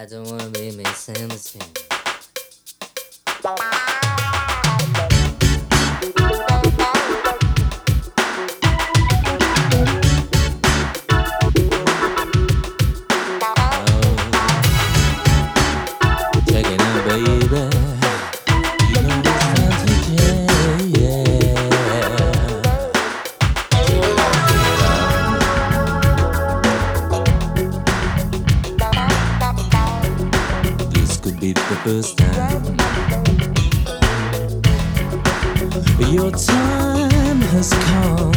I don't wanna be misunderstood. Check it out, baby. You know it's time to change, This could be the first time. Your time has come.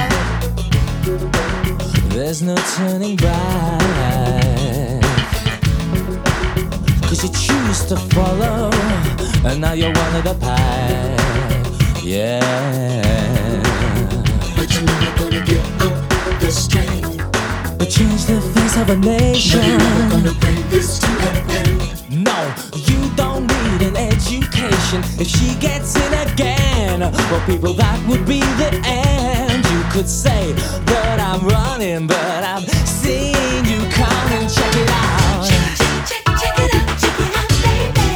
There's no turning back. 'Cause you choose to follow, and now you're one of the pack. Yeah. But you're never gonna get up the strain. But change the face of a nation. You're never gonna bring this to an end. No, you don't need an education. If she gets in again, well, people, that would be the end. You could say that I'm running, but I'm seeing you come and check it out. Check it out, baby.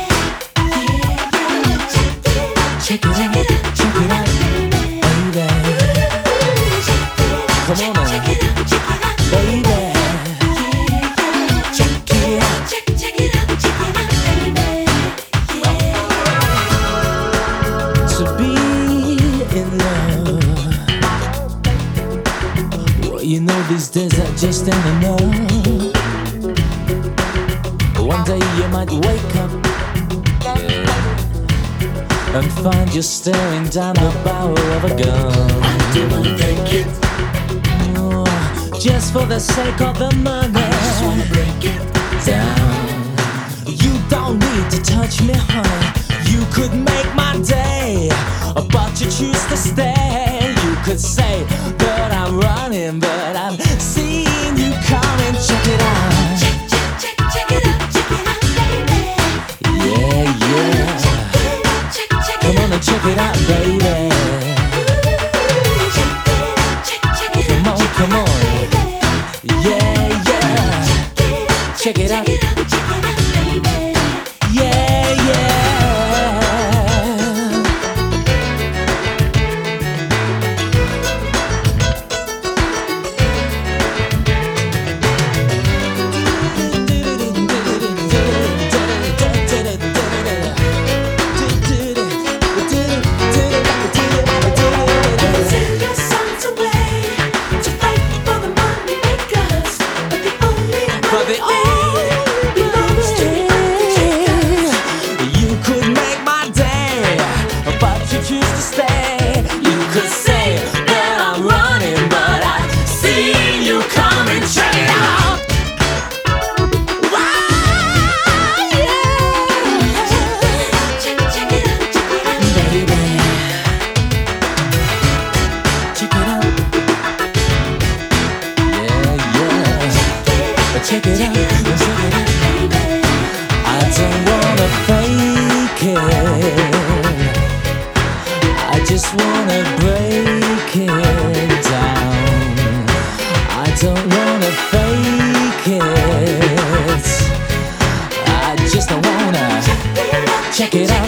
Check it out, check it out, baby. Come on now, baby. To be in love, well, you know these days that just ain't enough. One day you might wake up and find you're staring down the barrel of a gun. I don't wanna take it. Oh, just for the sake of the money. I just wanna break it down. You don't need to touch me, honey. You could make my day, but you choose to stay. You could say that I'm running, but I'm seeing you come and check it out. Check it out, baby. Yeah, yeah. Come on and check it out, baby. Come on, come on. Yeah, yeah. Check it out. Yeah, yeah. Send your sons away to fight for the money makers, but the only money belongs to the undertakers. You could make my day, but you choose to stay. You could say that I'm running, but I see you come and check it out. Wow, yeah. Check it out, Baby, check it out. Yeah, yeah. Check it out, check it out. I don't wanna fake it. I just wanna break it down. I don't wanna fake it. I just wanna check it out.